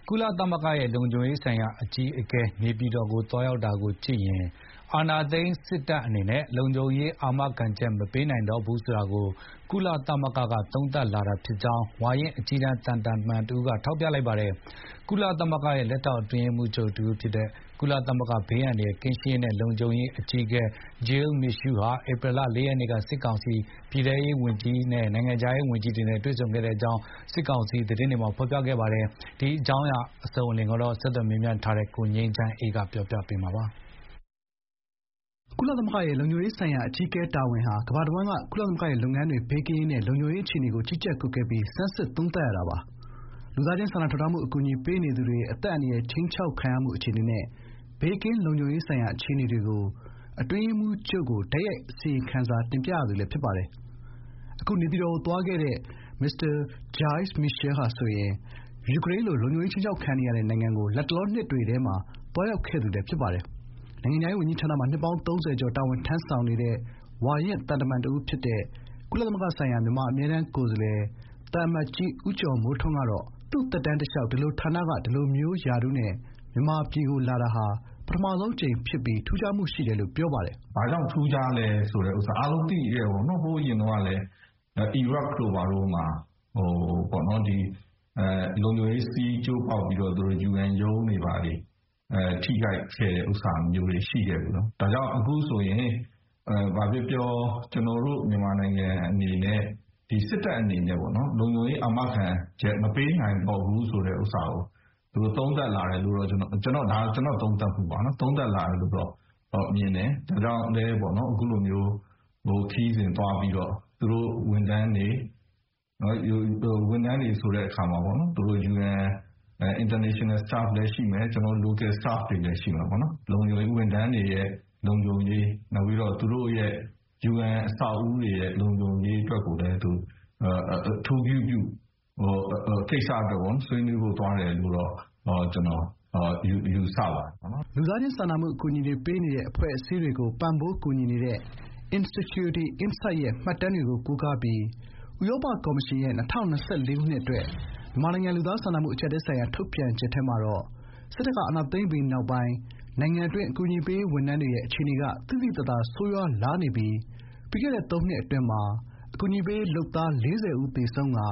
ကုလသမဂ္ဂရဲ့လုံခြုံရေးဆိုင်ရာအကြီးအကဲနေပြည်တော်ကိုသွားရောက်တာကိုကြည့်ရင်အာဏာသိမ်းစစ်တပ်အနေနဲ့လုံခြုံရေးအာမခံချက်မပေးနိုင်တော့ဘူးဆိုတာကိုကုလသမဂ္ဂကသုံးသပ်လာတာဖြစ်ကြောင်းဝါရင့်အကြီးတန်းတန်တမန်တူကထောက်ပြလိုက်ပါတယ်။ကုလသမဂ္ဂရဲ့လက်ထောက်အတွင်းရေးမှူးချုပ်တူဖြစ်တဲ့ကုလသမဂ္ဂဘေးအန္တရာယ်ကင်းရှင်းရေးနဲ့လုံခြုံရေးအကြီးအကဲ Jill Michaud ဟာဧပြီလ 4 ရက်နေ့ကစစ်ကောင်စီပြည်ထရေးဝန်ကြီးနဲ့နိုင်ငံခြားရေးဝန်ကြီးတွေနဲ့တွေ့ဆုံခဲ့တဲ့အကြောင်းစစ်ကောင်စီသတင်းတွေမှာဖော်ပြခဲ့ပါတယ်။ဒီအကြောင်းအစုံအလင်ကိုဆက်သွယ်မြင်ထားတဲ့ကိုငြိမ်းချမ်းအေးကပြောပြပေးမှာပါ။ကုလသမဂ္ဂရဲ့လုံခြုံရေးဆိုင်ရာအကြီးအကဲတာဝန်ဟာကမ္ဘာတဝန်းကကုလသမဂ္ဂရဲ့လုပ်ငန်းတွေဘေးကင်းရေးနဲ့လုံခြုံရေးအခြေအနေကိုကြီးကြပ်ကွပ်ကဲပြီးဆန်းစစ်သုံးသပ်ရတာပါ။လူသားချင်းစာနာထောက်ထားမှုအကူအညီပေးနေသူတွေအသက်အန္တရာယ်ခြိမ်းခြောက်ခံရမှုအခြေအနေနဲ့ဘေးကင်းလုံခြုံရေးဆိုင်ရာအခြေအနေတွေကိုအတွင်းရေးမှူးချုပ်ကိုတိုက်ရိုက်အစီရင်ခံစာတင်ပြရသူလည်းဖြစ်ပါတယ်။အခုနေပြည်တော်ကိုသွားခဲ့တဲ့ Mr. Gilles Michel ဟာဆိုရင်ယူကရိန်းလိုလုံခြုံရေးခြိမ်းခြောက်ခံနေရတဲ့နိုင်ငံကိုလတ်တလောနှစ်တွေထဲမှာသွားရောက်ခဲ့သူလည်းဖြစ်ပါတယ်။နိုင်ငံခြားရေးဝန်ကြီးဌာနမှာနှစ်ပေါင်း 30 ကျော်တာဝန်ထမ်းဆောင်နေတဲ့ဝါရင့်သံတမန်တဦးဖြစ်တဲ့ကုလသမဂ္ဂဆိုင်ရာမြန်မာအမြဲတမ်းကိုယ်စားလှယ်သံအမတ်ကြီးဦးကျော်မိုးထွန်းကတော့သူ့သက်တမ်းတလျှောက်ဒီလိုဌာနကဒီလိုမျိုးရာထူးနဲ့မြန်မာပြည်ကိုလာတာဟာပထမဆုံးအကြိမ်ဖြစ်ပြီးထူးခြားမှုရှိတယ်လို့ပြောပါတယ်။ဘာကြောင့်ထူးခြားလဲဆိုတဲ့ဥစ္စာအားလုံးသိရပေါ့နော်။ဟိုးရင်တော့လည်းအီရတ်လိုပါတော့မှာပေါ့နော်ဒီလုံခြုံရေးစီးကျိုးပေါက်ပြီးတော့သူတို့ UN ရုံးတွေပါလေထိခိုက်ခဲ့တဲ့ဥစ္စာမျိုးတွေရှိခဲ့ပြီနော်။ဒါကြောင့်အခုဆိုရင်ဘာပြောပြောကျွန်တော်တို့မြန်မာနိုင်ငံအနေနဲ့ဒီစစ်တပ်အနေနဲ့ပေါ့နော်လုံခြုံရေးအာမခံချက်မပေးနိုင်တော့ဘူးဆိုတဲ့ဥစ္စာကိုသူတို့သုံးသပ်လာတယ်လို့တော့ကျွန်တော်သုံးသပ်မှုပါနော်သုံးသပ်လာတယ်လို့တော့မြင်တယ်ဒါကြောင့်လည်းပေါ့နော်အခုလိုမျိုးခီးစဉ်သွားပြီးတော့သူတို့ဝန်ထမ်းတွေနော်ဝန်ထမ်းတွေဆိုတဲ့အခါမှာပေါ့နော်သူတို့ UN international staff လည်းရှိမယ်ကျွန်တော် local staff တွေလည်းရှိမှာပေါ့နော်လုံခြုံရေးဝန်ထမ်းတွေရဲ့လုံခြုံရေးနောက်ပြီးတော့သူတို့ရဲ့ UN အဆောက်အဦတွေရဲ့လုံခြုံရေးအတွက်ကိုလည်းသူအထူးပြုကိစ္စတော့ဆွေးနွေးဖို့သွားတယ်လို့တော့ကျွန်တော်ယူဆပါတယ်ပေါ့နော်လူသားချင်းစာနာမှုအကူအညီတွေပေးနေတဲ့အဖွဲ့အစည်းတွေကိုပံ့ပိုးကူညီနေတဲ့ Insecurity Insight ရဲ့မှတ်တမ်းတွေကိုကိုးကားပြီးဥရောပကော်မရှင်ရဲ့2024ခုနှစ်အတွက်မြန်မာနိုင်ငံလူသားစာနာမှုအကျပ်အတည်းဆိုင်ရာထုတ်ပြန်ချက်ထဲမှာတော့စစ်တပ်ကအာဏာသိမ်းပြီးနောက်ပိုင်းနိုင်ငံအတွင်းအကူအညီပေးဝန်ထမ်းတွေရဲ့အခြေအနေကသိသိသာသာဆိုးရွားလာနေပြီးပြီးခဲ့တဲ့3နှစ်အတွင်းမှာအကူအညီပေးလုပ်သား40ဦးသေဆုံးကာ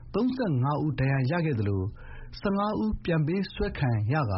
35ဦးဒဏ်ရာရခဲ့သလို15ဦးပြန်ပေးဆွဲခံရကာ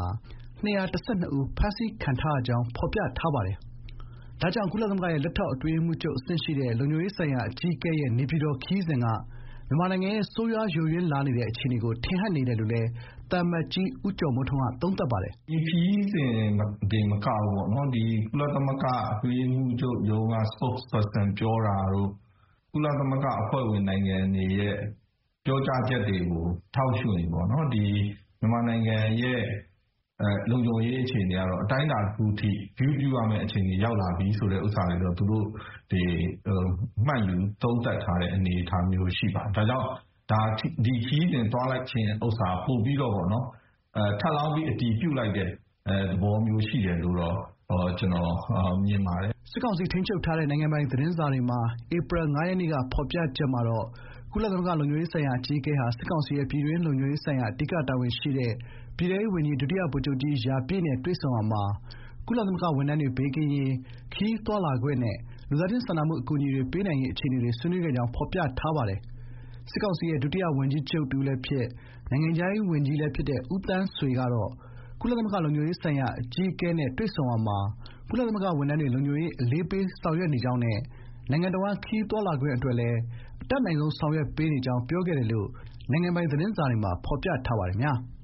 212ဦးဖမ်းဆီးခံထားရကြောင်းဖော်ပြထားပါတယ်။ဒါကြောင့်ကုလသမဂ္ဂရဲ့လက်ထောက်အတွင်းရေးမှူးချုပ်အဆင့်ရှိတဲ့လုံခြုံရေးဆိုင်ရာအကြီးအကဲရဲ့နေပြည်တော်ခရီးစဉ်ကမြန်မာနိုင်ငံရဲ့ဆိုးရွားယိုယွင်းလာနေတဲ့အခြေအနေကိုထင်ဟပ်နေတယ်လို့လည်းသံအမတ်ကြီးဦးကျော်မိုးထွန်းကသုံးသပ်ပါတယ်။ဒီခရီးစဉ်ဒီမကဘူးပေါ့နော်ဒီကုလသမဂ္ဂအတွင်းရေးမှူးချုပ်ရုံးက spokesperson ပြောတာတို့ကုလသမဂ္ဂအဖွဲ့ဝင်နိုင်ငံတွေရဲ့ပြောကြားချက်တွေကိုထောက်ရှုနေပေါ့နော်ဒီမြန်မာနိုင်ငံရဲ့လုံခြုံရေးအခြေအနေကတော့အတိုင်းအတာတစ်ခုထိ view ပြုရမယ့်အခြေအနေရောက်လာပြီဆိုတဲ့ဥစ္စာတွေတော့သူတို့ဒီမှတ်ယူသုံးသပ်ထားတဲ့အနေအထားမျိုးရှိပါတယ်ဒါကြောင့်ဒီခီးစဉ်သွားလိုက်ခြင်းဥစ္စာပို့ပြီးတော့ပေါ့နော်ထပ်လောင်းပြီးအတီးပြုတ်လိုက်တဲ့သဘောမျိုးရှိတယ်လို့တော့ကျွန်တော်မြင်ပါတယ်စစ်ကောင်စီထိန်းချုပ်ထားတဲ့နိုင်ငံပိုင်သတင်းစာတွေမှာဧပြီ 5 ရက်နေ့ကဖော်ပြချက်မှာတော့ကုလသမဂ္ဂလုံခြုံရေးဆိုင်ရာအကြီးအကဲဟာစစ်ကောင်စီရဲ့ပြည်တွင်းလုံခြုံရေးဆိုင်ရာအဓိကတာဝန်ရှိတဲ့ပြည်ထောင်စုဝန်ကြီးဒုတိယဗိုလ်ချုပ်ကြီးရာပြည့်နဲ့တွေ့ဆုံရာမှာကုလသမဂ္ဂဝန်ထမ်းတွေဘေးကင်းရေးခရီးသွားလာခွင့်နဲ့လူသားချင်းစာနာမှုအကူအညီတွေပေးနိုင်ရေးအခြေအနေတွေဆွေးနွေးခဲ့ကြောင်းဖော်ပြထားပါတယ်။စစ်ကောင်စီရဲ့ဒုတိယဝန်ကြီးချုပ်တူလည်းဖြစ်နိုင်ငံခြားရေးဝန်ကြီးလည်းဖြစ်တဲ့ဦးသန်းဆွေကတော့ကုလသမဂ္ဂလုံခြုံရေးဆိုင်ရာအကြီးအကဲနဲ့တွေ့ဆုံရာမှာကုလသမဂ္ဂဝန်ထမ်းတွေလုံခြုံရေးအလေးပေးဆောင်ရွက်နေကြောင်းနဲ့နိုင်ငံတော်ခရီးသွားလာခွင့်အတွက်လည်းအတတ်နိုင်ဆုံးဆောင်ရွက်ပေးနေကြောင်းပြောခဲ့တယ်လို့နိုင်ငံပိုင်သတင်းစာတွေမှာဖော်ပြထားပါတယ်။